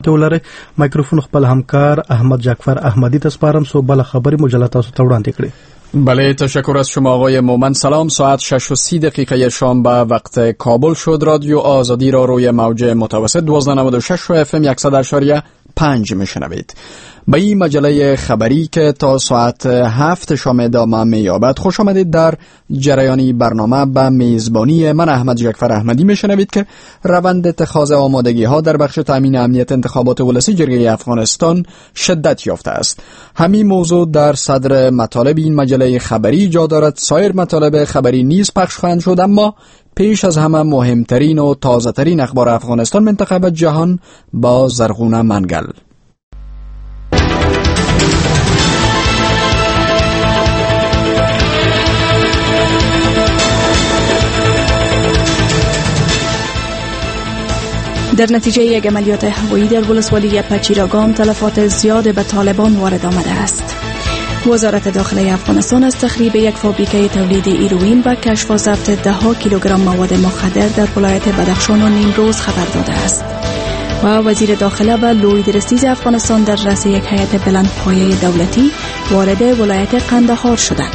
ته ولري. مایکروفون خپل همکار احمد جعفر احمدی ته سپارم. سو بل خبری مجله تاسو ته وړاندې کړي. بله، تشکر از شما آقای مومن. سلام. ساعت 6:30 شام به وقت کابل شد. رادیو آزادی را روی موج متوسط 1296 و FM 100.5 میشنوید. به این مجله خبری که تا ساعت 7 شام ادامه می‌یابد خوش آمدید. در جریانی برنامه به میزبانی من احمد جعفر احمدی میشنوید که روند اتخاذ آمادگی ها در بخش تامین امنیت انتخابات ولسی جرگه افغانستان شدت یافته است. همین موضوع در صدر مطالب این مجله خبری جا دارد. سایر مطالب خبری نیز پخش خواهند شد، اما پیش از همه مهمترین و تازه ترین اخبار افغانستان، منطقه و جهان با زرغونه منگل. در نتیجه یک عملیات هوایی در ولسوالی پچیراگام تلفات زیاد به طالبان وارد آمده است. وزارت داخلی افغانستان از تخریب یک فابریکه تولید هیروئین و کشف و ضبط 10 کیلوگرم مواد مخدر در ولایت بدخشان و نیمروز خبر داده است. و وزیر داخله و لوید رستیز افغانستان در رأس یک هیئت بلندپایه دولتی وارد ولایت قندهار شدند.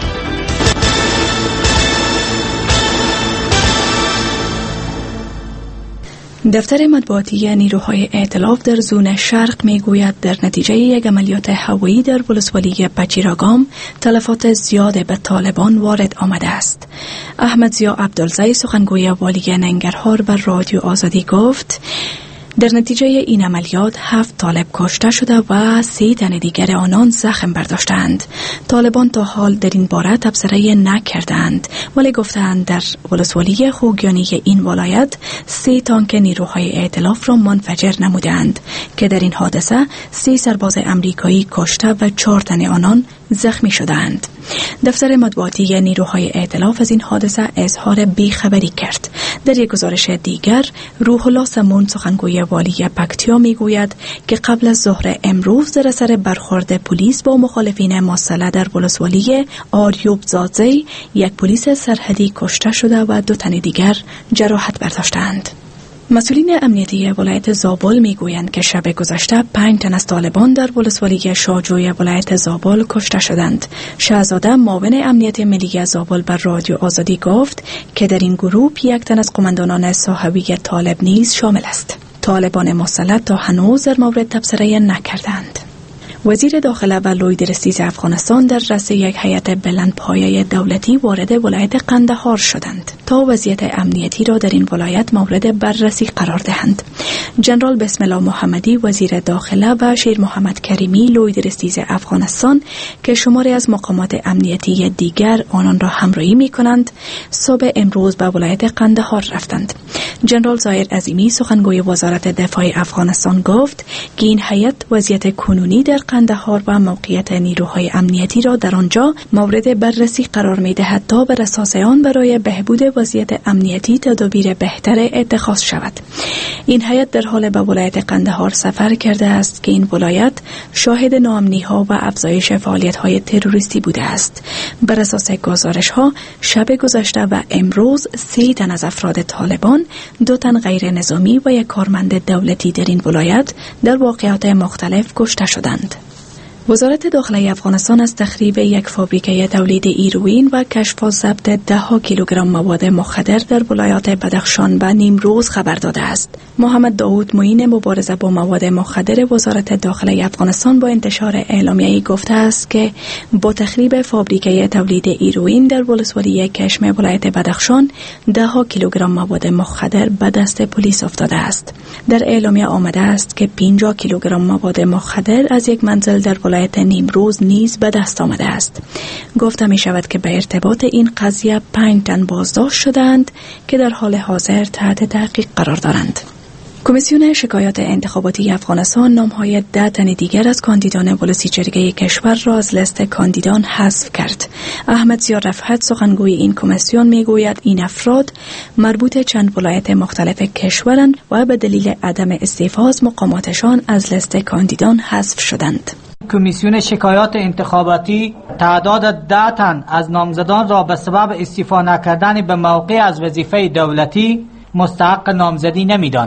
دفتر مطبوعاتی نیروهای ائتلاف در زون شرق میگوید در نتیجه یک عملیات هوایی در ولسوالی پچیراگام تلفات زیاد به طالبان وارد آمده است. احمد ضیا عبدالزی سخنگوی والی ننگرهار به رادیو آزادی گفت در نتیجه این عملیات 7 طالب کشته شده و 3 تن دیگر آنان زخم برداشتند. طالبان تا حال در این باره تبصره نکردند، ولی گفتند در ولسوالی خوگیانی این ولایت 3 تانک نیروهای ائتلاف را منفجر نمودند که در این حادثه 3 سرباز امریکایی کشته و 4 تن آنان زخمی شدند. دفتر مطبوعاتی نیروهای ائتلاف از این حادثه اظهار بیخبری کرد. در یک گزارش دیگر روح الله سمون سخنگوی والی پکتیا میگوید که قبل از ظهر امروز در اثر برخورد پلیس با مخالفین مسلح در ولسوالی آریوب زادزی یک پلیس سرحدی کشته شده و 2 تن دیگر جراحت برداشتند. مسئولین امنیتی ولایت زابل میگویند که شب گذشته 5 تن از طالبان در ولسوالی شاجوی ولایت زابل کشته شدند. شهزاده معاون امنیت ملی زابل بر رادیو آزادی گفت که در این گروه 1 تن از قماندانان صاحبی طالب نیز شامل است. طالبان مسلح تا هنوز در مورد تبصره نکردند. وزیر داخله و لوید رستیز افغانستان در رأس یک هیئت بلندپایه دولتی وارد ولایت قندهار شدند تا وضعیت امنیتی را در این ولایت مورد بررسی قرار دهند. جنرال بسم الله محمدی وزیر داخله و شیر محمد کریمی لوید رستیز افغانستان که شماری از مقامات امنیتی دیگر آنان را همراهی می‌کنند، صبح امروز به ولایت قندهار رفتند. جنرال ظاهر عظیمی سخنگوی وزارت دفاع افغانستان گفت که این هیئت وضعیت کنونی در قندهار و موقعیت نیروهای امنیتی را در آنجا مورد بررسی قرار می‌دهد تا بر اساس آن برای بهبود وضعیت امنیتی تدابیر بهتر اتخاذ شود. این هیئت در حال به ولایت قندهار سفر کرده است که این ولایت شاهد ناامنی‌ها و افزایش فعالیت‌های تروریستی بوده است. بر اساس گزارش‌ها شب گذشته و امروز 3 تن از افراد طالبان، 2 تن غیر نظامی و 1 کارمند دولتی در این ولایت در واقعات مختلف کشته شدند. وزارت داخلی افغانستان از تخریب یک فابریکه تولید هیروئین و کشف و ضبط 10 کیلوگرم مواد مخدر در ولایات بدخشان و نیمروز خبر داده است. محمد داود معین مبارزه با مواد مخدر وزارت داخلی افغانستان با انتشار اعلامیه‌ای گفته است که با تخریب فابریکه تولید هیروئین در ولسوالی کشم ولایت بدخشان 10 کیلوگرم مواد مخدر به دست پلیس افتاده است. در اعلامیه آمده است که 50 کیلوگرم مواد مخدر از یک منزل در ولایت نیمروز نیز به دست آمده است. گفته می شود که به ارتباط این قضیه 5 تن بازداشت شدند که در حال حاضر تحت تحقیق قرار دارند. کمیسیون شکایات انتخاباتی افغانستان نام‌های 10 تن دیگر از کاندیدان ولسی جرگه کشور را از لیست کاندیدان حذف کرد. احمد ضیا رفعت سخنگوی این کمیسیون میگوید این افراد مربوط چند ولایت مختلف کشورند و به دلیل عدم استعفا از مقاماتشان از لیست کاندیدان حذف شدند. کمیسیون شکایات انتخاباتی تعداد 10 تن از نامزدان را به سبب استعفا نکردن به موقع از وظیفه دولتی مستحق نامزدی نمی‌داند.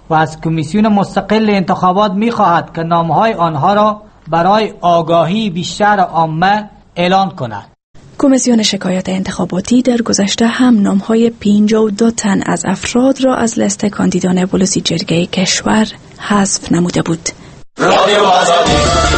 و از کمیسیون مستقل انتخابات می‌خواهد که نام‌های آنها را برای آگاهی بیشتر عامه اعلان کند. کمیسیون شکایات انتخاباتی در گذشته هم نام‌های 52 تن از افراد را از لیست کاندیدان ولسی جرگه کشور حذف نموده بود. رادیو آزادی.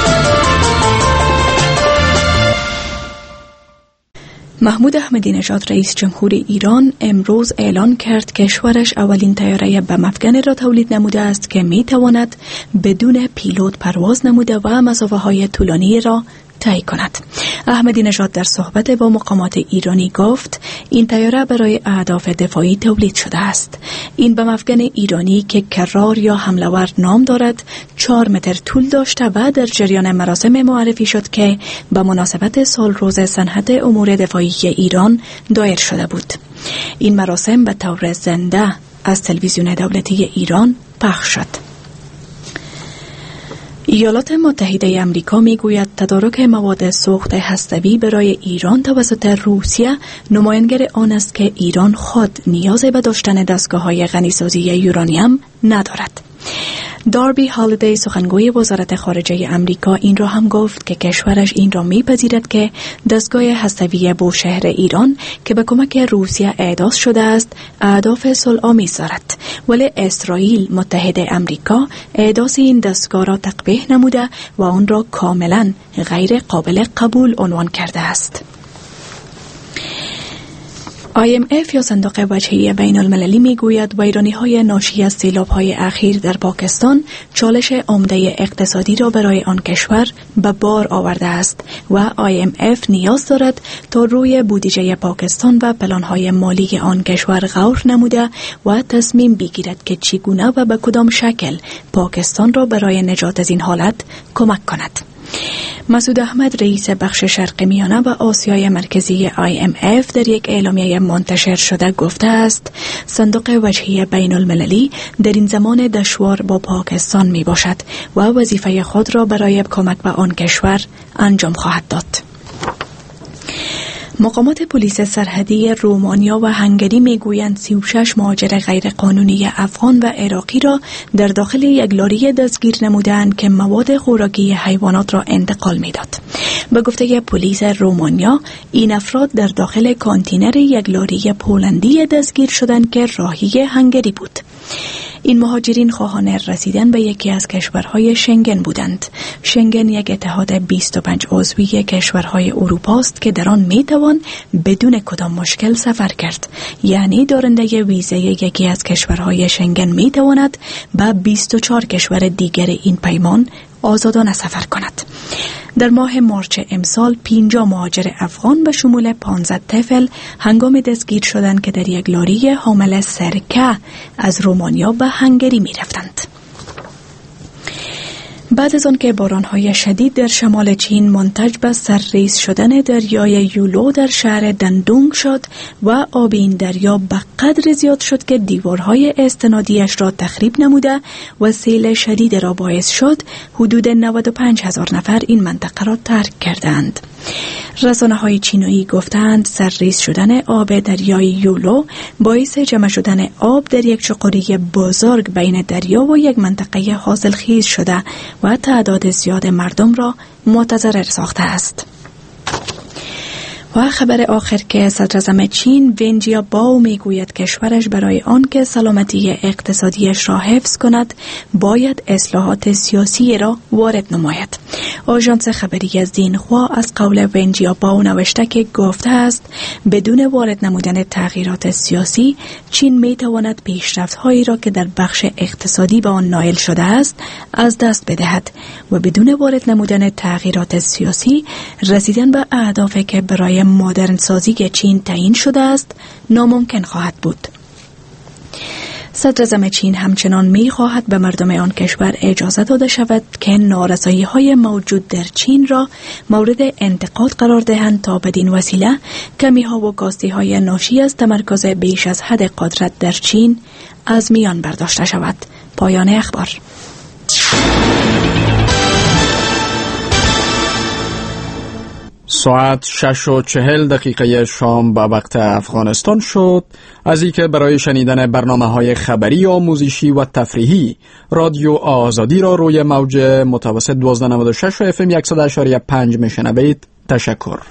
محمود احمدی نژاد رئیس جمهور ایران امروز اعلان کرد کشورش اولین طیاره بم افکن را تولید نموده است که می‌تواند بدون پیلوت پرواز نموده و مسافه‌های طولانی را طی کند. احمدی نژاد در صحبت با مقامات ایرانی گفت این طیاره برای اهداف دفاعی تولید شده است. این بم افکن ایرانی که کرار یا حمله‌ور نام دارد 4 متر طول داشته و در جریان مراسم معرفی شد که به مناسبت سال روز صنعت امور دفاعی ایران دایر شده بود. این مراسم به طور زنده از تلویزیون دولتی ایران پخش شد. ایالات متحده آمریکا میگوید تدارک مواد سوخت هسته‌ای برای ایران توسط روسیه نمایانگر آن است که ایران خود نیاز به داشتن دستگاه‌های غنیسازی یورانیم ندارد. داربی هالیدی سخنگوی وزارت خارجه آمریکا این را هم گفت که کشورش این را می‌پذیرد که دستگاه هسته‌ای بوشهر ایران که به کمک روسیه احداث شده است اهداف صلح‌آمیز دارد، ولی اسرائیل متحد آمریکا احداث این دستگاه را تقبیح نموده و آن را کاملا غیر قابل قبول عنوان کرده است. IMF یا صندوق وجهی بین المللی میگوید ویرانی‌های ناشی از سیلاب‌های اخیر در پاکستان چالش عمده اقتصادی را برای آن کشور به بار آورده است و IMF نیاز دارد تا روی بودجه پاکستان و پلان‌های مالی آن کشور غور نموده و تصمیم بگیرد که چگونه و به کدام شکل پاکستان را برای نجات از این حالت کمک کند. مسعود احمد رئیس بخش شرق میانه و آسیای مرکزی IMF در یک اعلامیه منتشر شده گفته است صندوق وجهی بین المللی در این زمان دشوار با پاکستان می باشد و وظیفه خود را برای کمک به آن کشور انجام خواهد داد. مقامات پلیس سرحدی رومانیا و هنگری میگویند 36 مهاجر غیرقانونی افغان و عراقی را در داخل یک لاری دستگیر نمودند که مواد خوراکی حیوانات را انتقال میداد. به گفته پلیس رومانیا این افراد در داخل کانتینر یک لاری پولندی دستگیر شدند که راهی هنگری بود. این مهاجرین خواهان رسیدن به یکی از کشورهای شنگن بودند. شنگن یک اتحاد 25 عضوی کشورهای اروپا است که در آن میتوان بدون کدام مشکل سفر کرد. یعنی دارنده ویزه یکی از کشورهای شنگن میتواند به 24 کشور دیگر این پیمان آزادانه سفر کند. در ماه مارچ امسال 50 مهاجر افغان به شمول 15 طفل هنگام دستگیر شدند که در یک لاری حامل سرکه از رومانیا به هنگری می رفتند. بعد از آن که باران‌های شدید در شمال چین منتج به سرریز شدن دریای یولو در شهر دندونگ شد و آب این دریا به قدر زیاد شد که دیوارهای استنادیش را تخریب نموده و سیل شدید را باعث شد حدود 95,000 نفر این منطقه را ترک کردند. رسانه‌های چینی گفتند سرریز شدن آب دریای یولو باعث جمع شدن آب در یک چقوری بزرگ بین دریا و یک منطقه حاصلخیز شده و تعداد زیاد مردم را متضرر ساخته است. و خبر آخر که صدراعظم چین ون جیابائو میگوید کشورش برای آن که سلامتی اقتصادیش را حفظ کند باید اصلاحات سیاسی را وارد نماید. آژانس خبری زینخوا از قول ون جیابائو نوشته که گفته است بدون وارد نمودن تغییرات سیاسی چین میتواند پیشرفت‌هایی را که در بخش اقتصادی به آن نائل شده است از دست بدهد و بدون وارد نمودن تغییرات سیاسی رسیدن به اهدافی که برای مدرن سازی چین تعیین شده است ناممکن خواهد بود. صدراعظم چین همچنان می‌خواهد به مردم آن کشور اجازه داده شود که نارسایی‌های موجود در چین را مورد انتقاد قرار دهند تا بدین وسیله کمی‌ها و کاستی‌های ناشی از تمرکز بیش از حد قدرت در چین از میان برداشته شود. پایان اخبار. ساعت 6:40 شام به وقت افغانستان شد. از اینکه برای شنیدن برنامه‌های خبری، آموزشی و تفریحی رادیو آزادی را روی موج متوسط 1296 و FM 100.5 میشنوید، تشکر.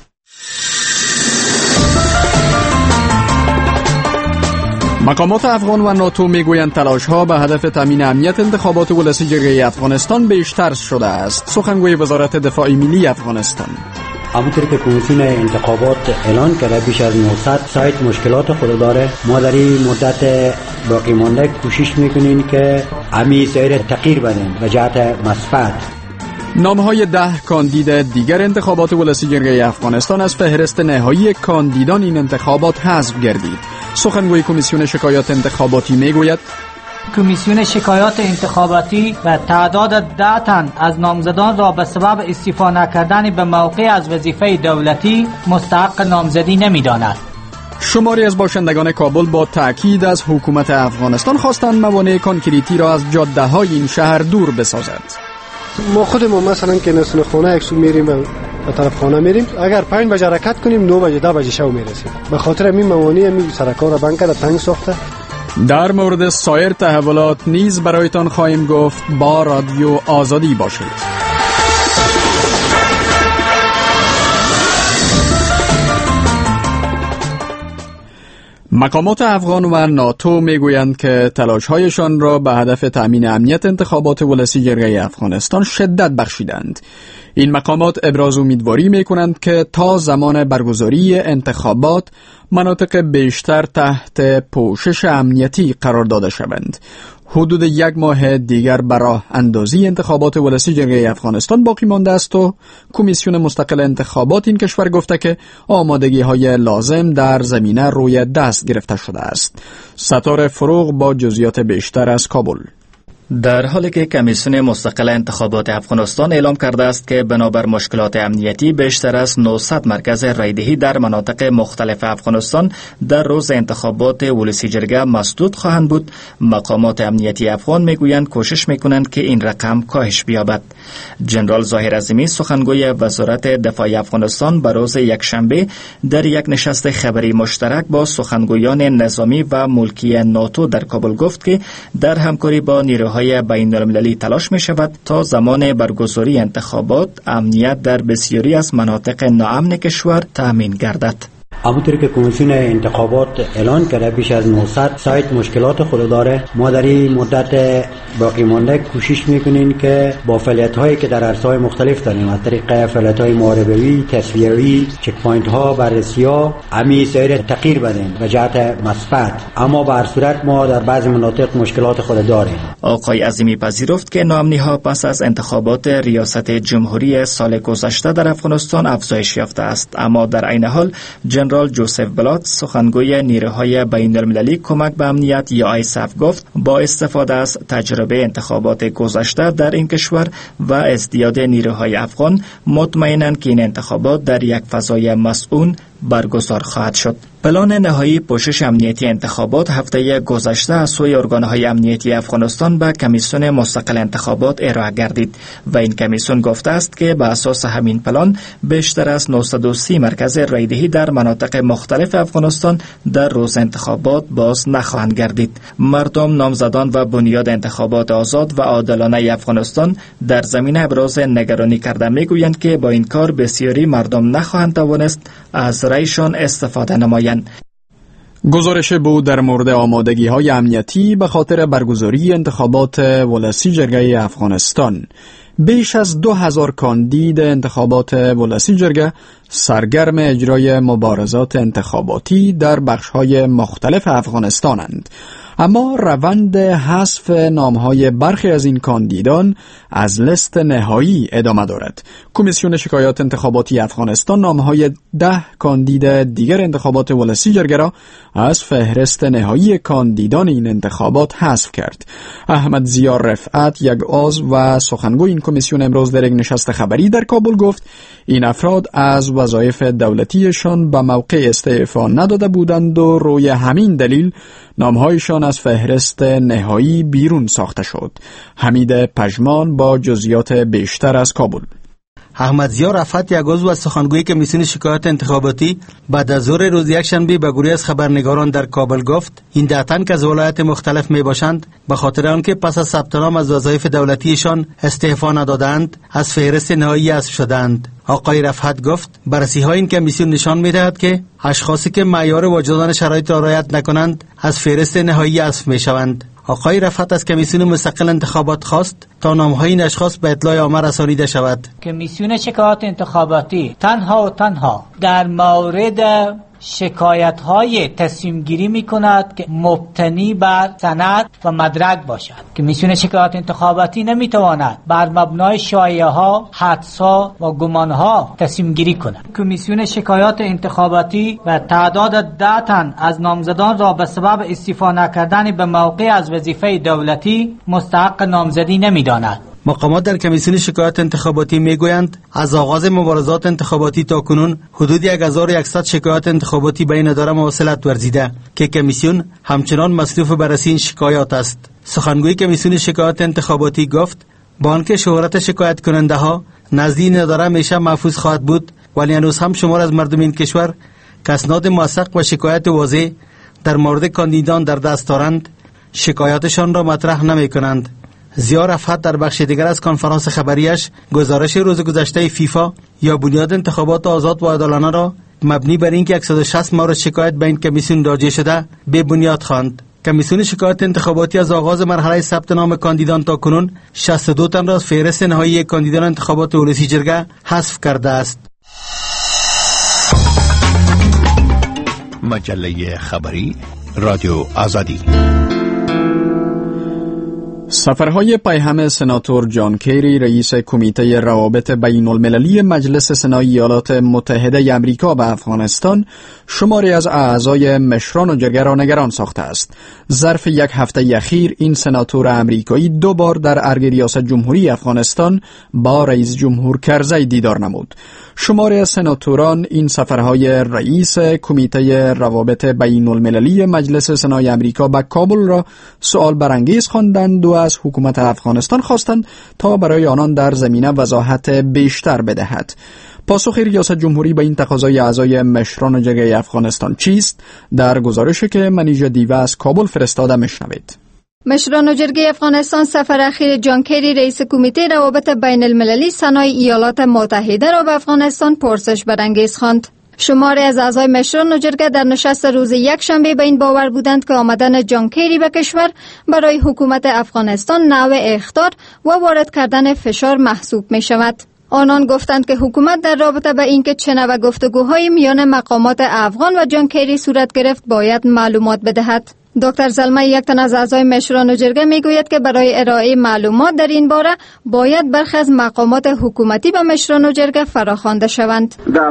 مقامات افغان و ناتو میگویند تلاش‌ها به هدف تامین امنیت انتخابات ولسی جرگه افغانستان بیشتر شده است. سخنگوی وزارت دفاع ملی افغانستان: همونطور که کمیسیون انتخابات اعلان کرده بیش از 900 سایت مشکلات خود داره. ما در این مدت باقی مانده کوشش میکنیم که همین سایر تغییر بدیم به جهت مثبت. نامهای 10 کاندید دیگر انتخابات ولسی جرگه افغانستان از فهرست نهایی کاندیدان این انتخابات حذف گردید. سخنگوی کمیسیون شکایات انتخاباتی میگوید کمیسیون شکایات انتخاباتی و تعداد 10 تن از نامزدان را به سبب استعفا نکردن به موقع از وظیفه دولتی مستحق نامزدی نمی‌داند. شماری از باشندگان کابل با تأکید از حکومت افغانستان خواستند موانع کانکریتی را از جاده‌های این شهر دور بسازد. ما خودمون مثلا که نسون خانه یک سو میریم به طرف خانه میریم، اگر 5 بجه حرکت کنیم 9 بجه 10 بجه شب میرسیم. به خاطر همین موانع می سرکار را بند کرده، تنگ ساخته. در مورد سایر تحولات نیز برایتان خواهیم گفت. با رادیو آزادی باشید. مقامات افغان و ناتو میگویند که تلاش‌هایشان را به هدف تأمین امنیت انتخابات ولسی جرگه افغانستان شدت بخشیدند. این مقامات ابراز امیدواری میکنند که تا زمان برگزاری انتخابات مناطق بیشتر تحت پوشش امنیتی قرار داده شوند. حدود 1 ماه دیگر برای اندازی انتخابات ولسی جرگه افغانستان باقی مانده است و کمیسیون مستقل انتخابات این کشور گفته که آمادگی‌های لازم در زمینه روی دست گرفته شده است. ستاره فروغ با جزئیات بیشتر از کابل. در حالی که کمیسیون مستقل انتخابات افغانستان اعلام کرده است که بنابر مشکلات امنیتی بیشتر از 900 مرکز رایدهی در مناطق مختلف افغانستان در روز انتخابات ولسی جرگه مسدود خواهند بود، مقامات امنیتی افغان میگویند کوشش میکنند که این رقم کاهش بیابد. جنرال ظاهر عظیمی سخنگوی وزارت دفاع افغانستان به روز یکشنبه در یک نشست خبری مشترک با سخنگویان نظامی و ملکی ناتو در کابل گفت که در همکاری با نیروهای بین المللی تلاش می شود تا زمان برگزاری انتخابات امنیت در بسیاری از مناطق ناامن کشور تأمین گردد. همونطور که کمیسیون انتخابات اعلان کرده بیش از 900 سایت مشکلات خود داره. ما در این مدت باقی مانده کوشش میکنیم که با فعالیت‌هایی که در عرصه‌های مختلف داریم از طریق فعالیت‌های محاربه‌ای، تصفیه‌ای، چک پوینت‌ها، بررسی‌ها همین سایر تغییر بدیم به جهت مثبت. اما به هر صورت ما در بعضی مناطق مشکلات خود داریم. آقای عظیمی پذیرفت که ناامنی‌ها پس از انتخابات ریاست جمهوری سال گذشته در افغانستان افزایش یافته است، اما در عین حال جنرال جوزف بلات سخنگوی نیروهای بین المللی کمک به امنیت یا آیسف گفت با استفاده از تجربه انتخابات گذشته در این کشور و ازدیاد نیروهای افغان مطمئنند که این انتخابات در یک فضای مسئول برگزار خواهد شد. پلان نهایی پوشش امنیتی انتخابات هفته گذشته از سوی ارگانهای امنیتی افغانستان به کمیسیون مستقل انتخابات ارائه گردید و این کمیسیون گفته است که به اساس همین پلان بیشتر از 930 مرکز رایدهی در مناطق مختلف افغانستان در روز انتخابات باز نخواهند گردید. مردم، نامزدان و بنیاد انتخابات آزاد و عادلانه افغانستان در زمینه ابراز نگرانی کرده میگویند که با این کار بسیاری مردم نخواهند توانست از رایشان استفاده نمایند. گزارش بود در مورد آمادگی‌های امنیتی به خاطر برگزاری انتخابات ولسی جرگه افغانستان. بیش از 2000 کاندید انتخابات ولسی جرگه سرگرم اجرای مبارزات انتخاباتی در بخش‌های مختلف افغانستانند. اما روند حذف نام‌های برخی از این کاندیدان از لیست نهایی ادامه دارد. کمیسیون شکایات انتخاباتی افغانستان نام‌های 10 کاندید دیگر انتخابات ولسی جرگه را از فهرست نهایی کاندیدان این انتخابات حذف کرد. احمد ضیا رفعت، یک عضو و سخنگوی این کمیسیون، امروز در یک نشست خبری در کابل گفت این افراد از وظایف دولتیشان به موقع استعفا نداده بودند و روی همین دلیل نامهایشان از فهرست نهایی بیرون ساخته شد. حمید پژمان با جزئیات بیشتر از کابل. احمد ضیا رفعت یک عضو از سخنگوی کمیسیون شکایات انتخاباتی بعد از ظهر روز یکشنبه به گروهی از خبرنگاران در کابل گفت این 10 تن که از ولایت مختلف می باشند به خاطر آنکه پس از ثبت نام از وظایف دولتیشان استعفا ندادند از فهرست نهایی حذف شدند. آقای رفعت گفت بررسی‌های این کمیسیون نشان می‌دهد که اشخاصی که معیار واجدان شرایط را رعایت نکنند از فهرست نهایی حذف می‌شوند. آقای رفعت از کمیسیون مستقل انتخابات خواست تا نام‌های این اشخاص به اطلاع عامه رسانیده شود. کمیسیون شکایات انتخاباتی تنها و تنها در مورد شکایت‌های تصمیم گیری می‌کند که مبتنی بر سند و مدرک باشد. کمیسیون شکایات انتخاباتی نمی‌تواند بر مبنای شایعه‌ها، حدس‌ها و گمان‌ها تصمیم گیری کند. کمیسیون شکایات انتخاباتی و تعداد 10 تن از نامزدان را به سبب استعفا نکردن به موقع از وظیفه دولتی مستحق نامزدی نمی‌داند. مقامات در کمیسیون شکایات انتخاباتی میگویند از آغاز مبارزات انتخاباتی تا کنون حدود 1100 شکایات انتخاباتی به این اداره مواصلت ورزیده که کمیسیون همچنان مصروف بررسی این شکایات است. سخنگوی کمیسیون شکایات انتخاباتی گفت با آنکه شهرت شکایت کننده ها نزد این اداره همیشه محفوظ خواهد بود، ولی هنوز هم شمار از مردم این کشور که اسناد موثق و شکایت واضح در مورد کاندیدان در دست دارند شکایاتشان را مطرح نمی کنند. ضیا رفعت در بخش دیگر از کنفرانس خبریش گزارش روز گذشته فیفا یا بنیاد انتخابات آزاد و عادلانه را مبنی بر اینکه 160 مورد شکایت به این کمیسیون داده شده بی بنیاد خواند. کمیسیون شکایات انتخاباتی از آغاز مرحله ثبت نام کاندیدان تا کنون 62 تن را از فهرست نهایی کاندیدان انتخابات ولسی جرگه حذف کرده است. مجله خبری رادیو آزادی. سفرهای پیهم سناتور جان کری رئیس کمیته روابط بین المللی مجلس سنای ایالات متحده امریکا به افغانستان شماری از اعضای مشران و جرگه را نگران ساخته است. ظرف یک هفته اخیر این سناتور امریکایی 2 بار در ارگ ریاست جمهوری افغانستان با رئیس جمهور کرزی دیدار نمود. شماری از سناتوران این سفرهای رئیس کمیته روابط بین المللی مجلس سنای امریکا به کابل را سوال برانگیز خواندند و از حکومت افغانستان خواستند تا برای آنان در زمینه وضاحت بیشتر بدهد. پاسخ ریاست جمهوری به این تقاضای اعضای مشران و جرگه افغانستان چیست؟ در گزارشی که منیژه دیوه از کابل فرستاده میشنوید. مشران و جرگه افغانستان سفر اخیر جان کری رئیس کمیته روابط بین المللی سنای ایالات متحده را به افغانستان پرسش برانگیز خواند. شماری از اعضای مشران و جرگه در نشست روز یکشنبه به این باور بودند که آمدن جان کری به کشور برای حکومت افغانستان نوع اخطار و وارد کردن فشار محسوب می شود. آنان گفتند که حکومت در رابطه با اینکه چه نوع گفتگوهای میان مقامات افغان و جان کری صورت گرفت باید معلومات بدهد. دکتر زلمه یک تن از اعضای مشران و جرگه میگوید که برای ارائه معلومات در این باره باید برخی از مقامات حکومتی به مشران و جرگه فراخوانده شوند.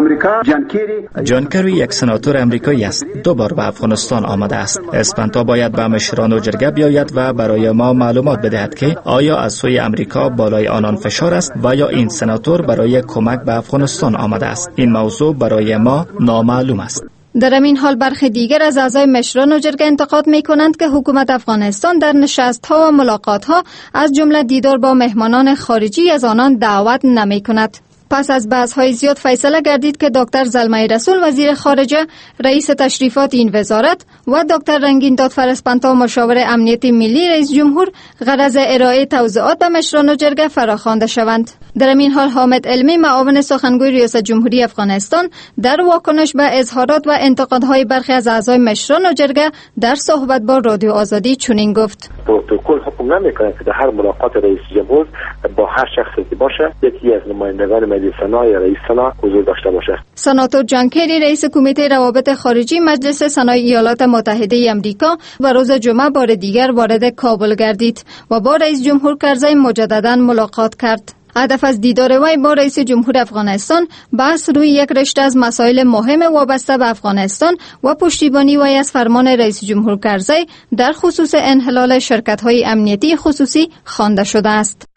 جان کری یک سناتور امریکایی است. 2 بار به افغانستان آمده است. اسپانتا باید به مشران و جرگه بیاید و برای ما معلومات بدهد که آیا از سوی امریکا بالای آنان فشار است و یا این سناتور برای کمک به افغانستان آمده است. این موضوع برای ما نامعلوم است. در این حال برخی دیگر از اعضای مشران و جرگه انتقاد می کنند که حکومت افغانستان در نشست‌ها و ملاقات‌ها از جمله دیدار با مهمانان خارجی از آنان دعوت نمی کند. پس از بحث‌های زیاد فیصله گردید که دکتر زلمه رسول وزیر خارجه، رئیس تشریفات این وزارت و دکتر رنگین دادفر اسپانتا مشاور امنیت ملی رئیس جمهور غرض ارائه توضیحات به مشران و جرگه فراخوانده شوند. در این حال حامد علمی معاون سخنگوی ریاست جمهوری افغانستان در واکنش به اظهارات و انتقادهای برخی از اعضای مشران و جرگه در صحبت با رادیو آزادی چنین گفت: پروتکل حکم نمی‌کند که در هر ملاقات رئیس جمهور با هر شخصی که باشه یکی از نمایندگان مجلس سنا یا رئیس سنا حضور داشته باشه. سناتور جان کری رئیس کمیته روابط خارجی مجلس سنای ایالات متحده آمریکا و روز جمعه بار دیگر وارد کابل گردید و با رئیس جمهور کرزی مجددا ملاقات کرد. هدف از دیدار وی با رئیس جمهور افغانستان بحث روی یک رشته از مسائل مهم وابسته به افغانستان و پشتیبانی وی از فرمان رئیس جمهور کرزی در خصوص انحلال شرکت‌های امنیتی خصوصی خوانده شده است.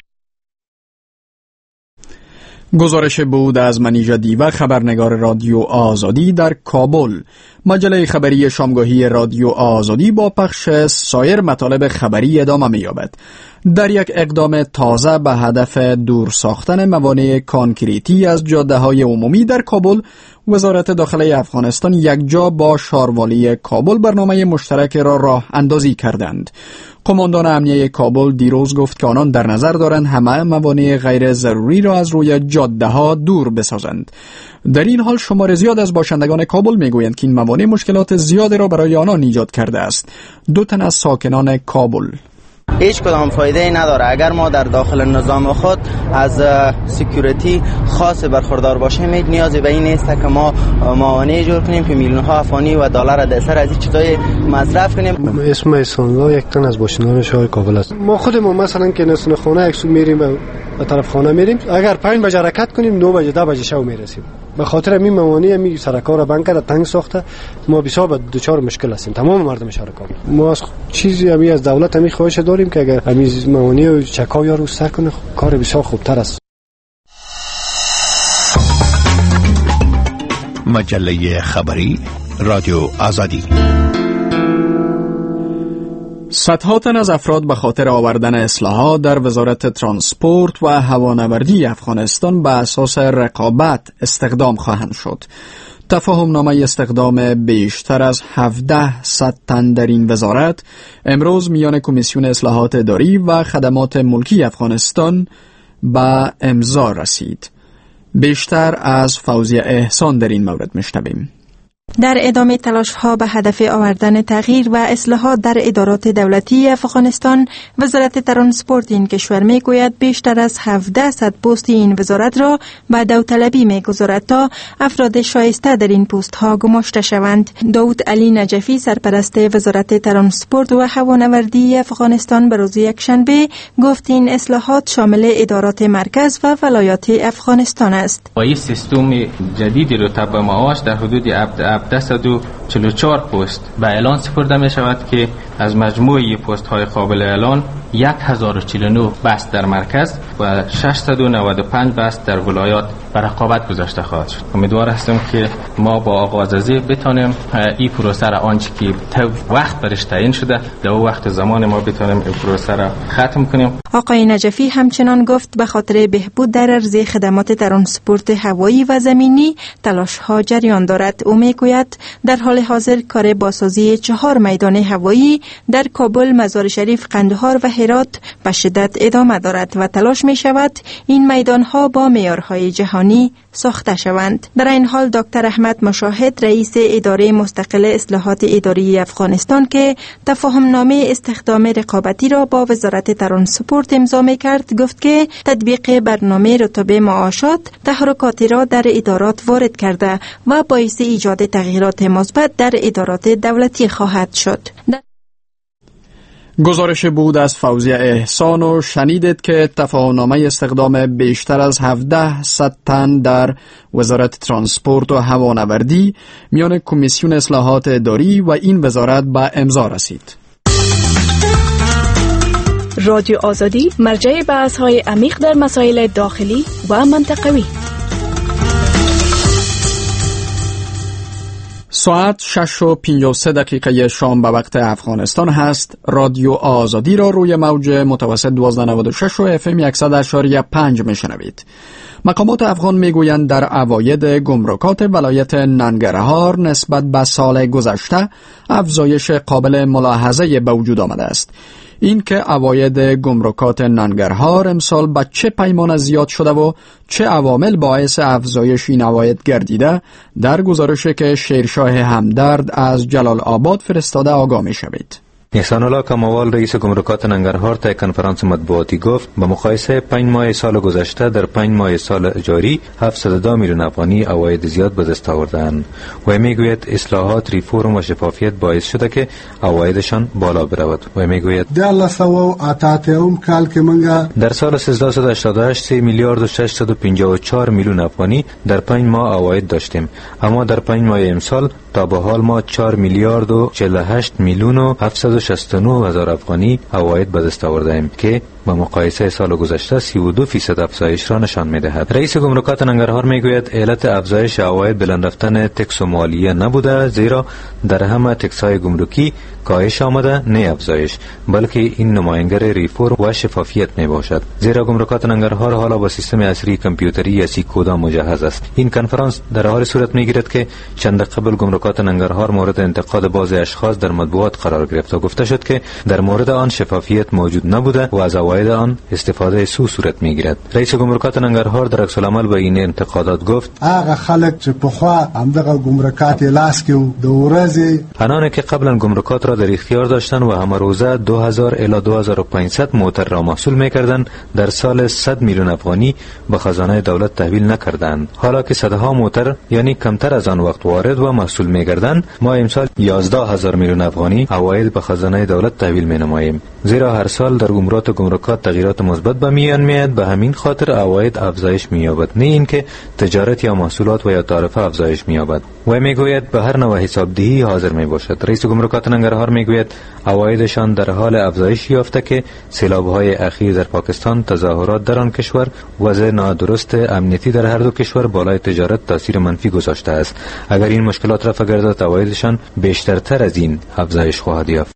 گزارش بود از منیژه دیوه، خبرنگار رادیو آزادی در کابل. مجله خبری شامگاهی رادیو آزادی با پخش سایر مطالب خبری ادامه می‌یابد. در یک اقدام تازه به هدف دور ساختن موانع کانکریتی از جاده‌های عمومی در کابل، وزارت داخله افغانستان یکجا با شاروالی کابل برنامه مشترک را راه اندازی کردند. قماندان امنیه کابل دیروز گفت که آنان در نظر دارند همه موانع غیر ضروری را از روی جاده‌ها دور بسازند. در این حال شمار زیاد از باشندگان کابل میگویند که این موانع مشکلات زیادی را برای آنان ایجاد کرده است. 2 تن از ساکنان کابل: هیچ کدام فایده ای نداره اگر ما در داخل نظام خود از سکیوریتی خاص برخوردار باشیم. نیازی به این نیست که ما موانع جور کنیم که میلیون ها افغانی و دلار در سر از این چیزای مصرف کنیم. اسم احسان‌الله یک تن از باشندگان شهر کابل است. ما خودمون مثلا که نسون خانه یک سو میریم به طرف خانه میریم، اگر 5 بجه حرکت کنیم 9 بجه 10 بجه شب میرسیم. به خاطر همین موانع می سرکار بند کرده، تنگ ساخته، ما بسیار به دوچار مشکل هستیم تمام مردم شهر کابل. ما از چیزی همی از دولت همی خواهش داریم که اگر همین موانع و چکا یا رو سر کنه کار بسیار خوبتر است. مجله خبری رادیو آزادی. صدها تن از افراد به خاطر آوردن اصلاحات در وزارت ترانسپورت و هوانوردی افغانستان به اساس رقابت استخدام خواهند شد. تفاهم نامه استخدام بیشتر از 1700 تن در این وزارت امروز میان کمیسیون اصلاحات اداری و خدمات ملکی افغانستان به امضا رسید. بیشتر از فوزیه احسان در این مورد میشنویم. در ادامه تلاش‌ها به هدف آوردن تغییر و اصلاحات در ادارات دولتی افغانستان، وزارت ترانسپورت این کشور میگوید بیشتر از 1700 پست این وزارت را به داوطلبی میگذارد تا افراد شایسته در این پست‌ها گماشته شوند. داود علی نجفی، سرپرست وزارت ترانسپورت و هوانوردی افغانستان، به روز یکشنبه گفت این اصلاحات شامل ادارات مرکز و ولایات افغانستان است. با این سیستم جدیدی رو تبع معاش در حدود 1744 پست به اعلان سپرده می شود که از مجموع پست های قابل اعلان 1049 بست در مرکز و 695 بست در ولایات به رقابت گذاشته خواهد شد. امیدوار هستم که ما با آغاز از بتانیم این پروسه را آنچه که وقت برش تعیین شده در وقت زمان ما بتانیم این پروسه را ختم کنیم. آقای نجفی همچنان گفت به خاطر بهبود در عرضه خدمات ترانسپورت هوایی و زمینی تلاش ها جریان دارد. او میگوید در حال حاضر کار بازسازی 4 میدان هوایی در کابل، مزار شریف، قندهار و هرات به شدت ادامه دارد و تلاش می شود این میدان ها با معیارهای جهانی ساخته شوند. در این حال دکتر احمد مشاهد، رئیس اداره مستقل اصلاحات اداری افغانستان که تفاهم نامه استخدام رقابتی را با وزارت ترانسپورت امضا می کرد، گفت که تطبیق برنامه رتبه معاشات تحرکاتی را در ادارات وارد کرده و باعث ایجاد تغییرات مثبت در ادارات دولتی خواهد شد. گزارش بود از فوزیه احسان و شنیدید که تفاهم‌نامه استخدام بیشتر از 1700 تن در وزارت ترانسپورت و هوانوردی میان کمیسیون اصلاحات اداری و این وزارت به امضا رسید. رادیو آزادی، مرجع بحث‌های عمیق در مسائل داخلی و منطقوی. ساعت 6:53 شام به وقت افغانستان هست. رادیو آزادی را روی موج متوسط 1296 و FM 100.5 میشنوید. مقامات افغان میگویند در اواید گمرکات ولایت ننگرهار نسبت به سال گذشته افزایش قابل ملاحظه به وجود آمده است. این که اواید گمرکات ننگرهار امسال به چه پیمانه زیاد شده و چه عوامل باعث افزایش این اواید گردیده، در گزارشی که شیرشاه همدرد از جلال آباد فرستاده آگاه می شوید. احسان‌الله کموال، رئیس گمرکات ننگرهار، در کنفرانس مطبوعاتی گفت به مقایسه 5 ماه سال گذشته در 5 ماه سال جاری 702 میلیون افغانی عواید زیاد به دست آوردند و میگوید اصلاحات، ریفورم و شفافیت باعث شده که عوایدشان بالا برود و میگوید در سال 1388 3 میلیارد و 654 میلیون افغانی در 5 ماه عواید داشتیم، اما در 5 ماه امسال تا به حال ما 4 میلیارد و 48 میلیون و 769 هزار افغانی عواید به دست آوردیم که با مقایسه سال گذشته 32% افزایش را نشان می‌دهد. رئیس گمرکات ننگرهار میگوید علت افزایش عواید بلند رفتن تکس و مالیه نبوده، زیرا در همه تکس‌های گمرکی کاهش آمده، نه افزایش، بلکه این نماینگر ریفورم و شفافیت می باشد. زیرا گمرکات ننگرهار حالا با سیستم عصری کامپیوتری سیکودا مجهز است. این کنفرانس در حال صورت می گیرد که چند قبل گمرکات ننگرهار مورد انتقاد بعضی اشخاص در مطبوعات قرار گرفت و گفته شد که در مورد آن شفافیت موجود نبوده و از عواید آن استفاده سو صورت می گیرد. رئیس گمرکات ننگرهار در عکس العمل به این انتقادات گفت: هغه خلک چې پخوا همدغه گمرکات لاس کې د ورځې آنان که قبلا گمرکات را در اختیار داشتند و همه روزه 2000 الی 2500 موتر را محصول می‌کردند، در سال 100 میلیون افغانی به خزانه دولت تحویل نکردند. حالا که صدها موتر یعنی کمتر از آن وقت وارد و محصول می‌گردند، ما امسال 11000 میلیون افغانی عواید به خزانه دولت تحویل می‌نماییم. زیرا هر سال در امورات گمرکات تغییرات مثبت به میان میاد، به همین خاطر عواید افزایش می‌یابد، نه اینکه تجارت یا محصولات و یا تعرفه افزایش می‌یابد. و میگوید به هر نوع حسابدهی حاضر میباشد. رئیس گمرکات ننگرهار میگوید عوایدشان در حال افزایش یافته که سیلاب‌های اخیر در پاکستان، تظاهرات در آن کشور، وضع نادرست امنیتی در هر دو کشور بالای تجارت تاثیر منفی گذاشته است. اگر این مشکلات رفع گردد، عوایدشان بیشترتر از این افزایش خواهد یافت.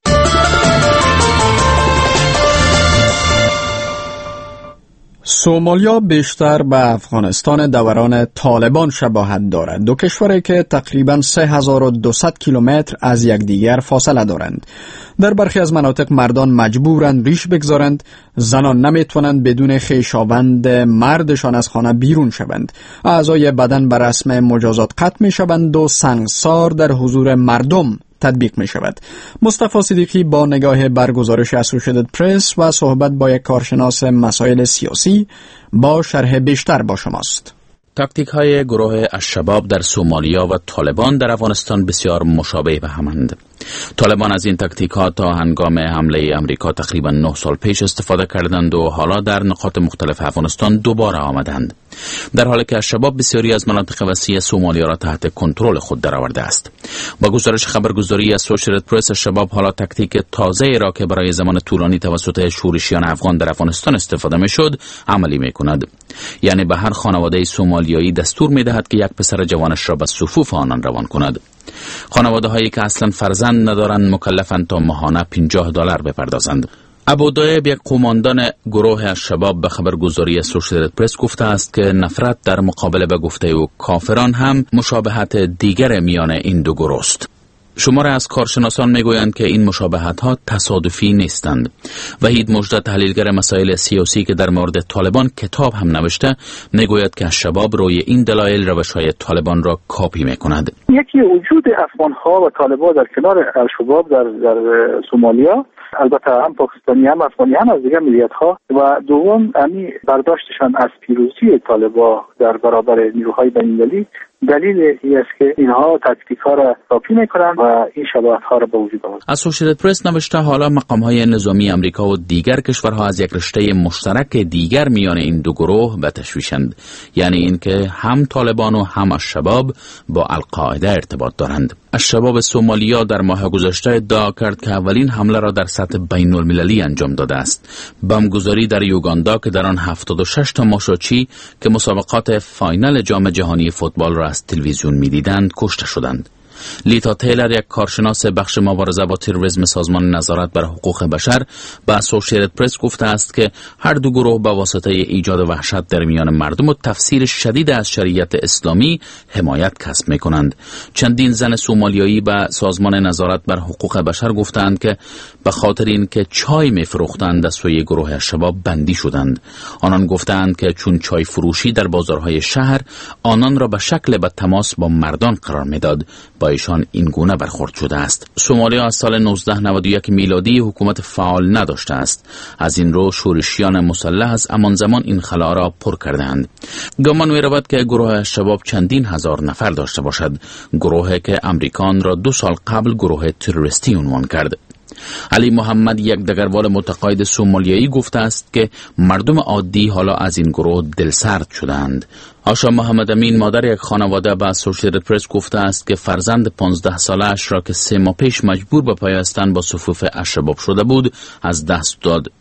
سومالیا بیشتر به افغانستان دوران طالبان شباهت دارد. دو کشوری که تقریباً 3200 کیلومتر از یکدیگر فاصله دارند. در برخی از مناطق مردان مجبورند ریش بگذارند، زنان نمیتوانند بدون خویشاوند مردشان از خانه بیرون شوند. اعضای بدن بر رسم مجازات قطع می شوند و سنگسار در حضور مردم تطبیق می شود. مصطفی صدیقی با نگاه برگزارش اسوسییتد پرس و صحبت با یک کارشناس مسائل سیاسی با شرح بیشتر با شماست. تاکتیک های گروه الشباب در سومالیا و طالبان در افغانستان بسیار مشابه به همند. طالبان از این تاکتیک ها تا هنگام حمله امریکا تقریبا 9 سال پیش استفاده کردند و حالا در نقاط مختلف افغانستان دوباره آمدند، در حالی که الشباب بسیاری از مناطق وسیع سومالیا را تحت کنترل خود درآورده است. با گزارش خبرگزاری اسوسییتد پرس، الشباب حالا تاکتیک تازه را که برای زمان طولانی توسط شورشیان افغان در افغانستان استفاده می‌شد عملی می‌کند. یعنی به هر خانواده سومالیایی دستور می‌دهد که یک پسر جوانش را به صفوف آنان روان کند. خانواده هایی که اصلا فرزند ندارند مکلفند تا ماهانه $50 بپردازند. ابو دایب، یک قماندان گروه الشباب، به خبرگزاری اسوسییتد پرس گفته است که نفرت در مقابله به گفته او کافران هم مشابهت دیگر میان این دو گروه است. شمار از کارشناسان میگویند که این مشابهت‌ها تصادفی نیستند. وحید مجده، تحلیلگر مسائل سیاسی که در مورد طالبان کتاب هم نوشته، میگوید که الشباب روی این دلایل روش‌های طالبان را کاپی میکند. یکی وجود افغان‌ها و طالبان در کنار الشباب در سومالیا، البته هم پاکستانی هم افغانی هم از دیگر ملیت‌ها، و دوم امی برداشتشان از پیروزی طالبان در برابر نیروهای بین‌المللی دلیل این است که اینها تاکتیک‌ها را کاپی می‌کنند و این شباهت‌ها را به وجود آورده. اسوسییتد پرس نوشته حالا مقام‌های نظامی آمریکا و دیگر کشورها از یک رشته مشترک دیگر میان این دو گروه به تشویشند، یعنی اینکه هم طالبان و هم الشباب با القاعده ارتباط دارند. الشباب سومالیا در ماه گذشته ادعا کرد که اولین حمله را در سطح بین‌المللی انجام داده است. بمبگذاری در یوگاندا که در آن 76 تا ماشوچی که مسابقات فاینال جام جهانی فوتبال را از تلویزیون می‌دیدند کشته شدند. لیتا تیلر، یک کارشناس بخش مبارزه با تروریسم سازمان نظارت بر حقوق بشر، به اسوسییتد پرس گفته است که هر دو گروه به واسطه ایجاد وحشت در میان مردم و تفسیر شدید از شریعت اسلامی حمایت کسب می‌کنند. چندین زن سومالیایی به سازمان نظارت بر حقوق بشر گفتند که به خاطر اینکه چای می‌فروختند از سوی گروه الشباب بندی شدند. آنان گفتند که چون چای فروشی در بازارهای شهر آنان را به شکل به تماس با مردان قرار می‌داد، با ایشان این گونه برخورد شده است. سومالیا از سال 1991 میلادی حکومت فعال نداشته است. از این رو شورشیان مسلح از همان زمان این خلا را پر کردند. گمان می‌رود که گروه الشباب چندین هزار نفر داشته باشد، گروهی که امریکان را 2 سال قبل گروه تروریستی عنوان کرد. علی محمد، یک دگروال متقاعد سومالیایی، گفته است که مردم عادی حالا از این گروه دلسرد شدند. آشا محمد امین، مادر یک خانواده، به اسوسییتد پرس گفته است که فرزند 15 سالش را که 3 ماه پیش مجبور به پیوستن با صفوف الشباب شده بود از دست داد.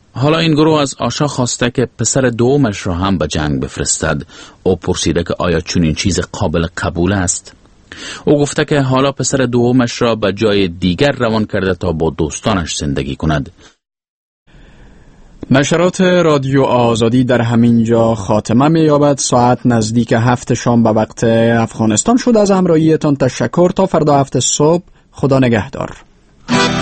حالا این گروه از آشا خواسته که پسر دومش را هم به جنگ بفرستد. او پرسیده که آیا چنین چیز قابل قبول است؟ او گفته که حالا پسر دومش را به جای دیگر روان کرده تا با دوستانش زندگی کند. نشرات رادیو آزادی در همین جا خاتمه می‌یابد. ساعت نزدیک 7 شام به وقت افغانستان شد. از همراهیتان تشکر. تا فردا 7 صبح. خدا نگهدار.